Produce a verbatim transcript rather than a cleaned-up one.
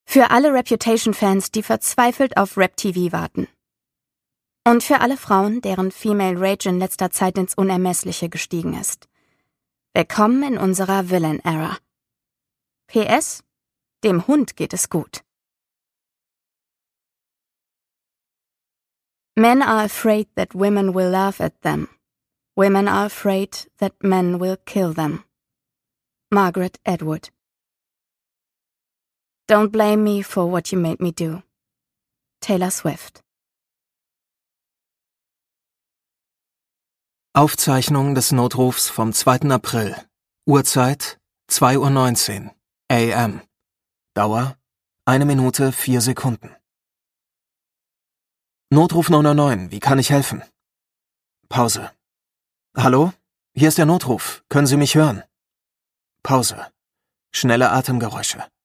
Für alle Reputation-Fans, die verzweifelt auf Rap-T V warten. Und für alle Frauen, deren Female Rage in letzter Zeit ins Unermessliche gestiegen ist. Willkommen in unserer Villain-Ära. P S. Dem Hund geht es gut. Men are afraid that women will laugh at them. Women are afraid that men will kill them. Margaret Atwood. Don't blame me for what you made me do. Taylor Swift. Aufzeichnung des Notrufs vom zweiten April. Uhrzeit zwei Uhr neunzehn A M. Dauer eine Minute vier Sekunden. Notruf neun neun neun, wie kann ich helfen? Pause. Hallo? Hier ist der Notruf. Können Sie mich hören? Pause. Schnelle Atemgeräusche.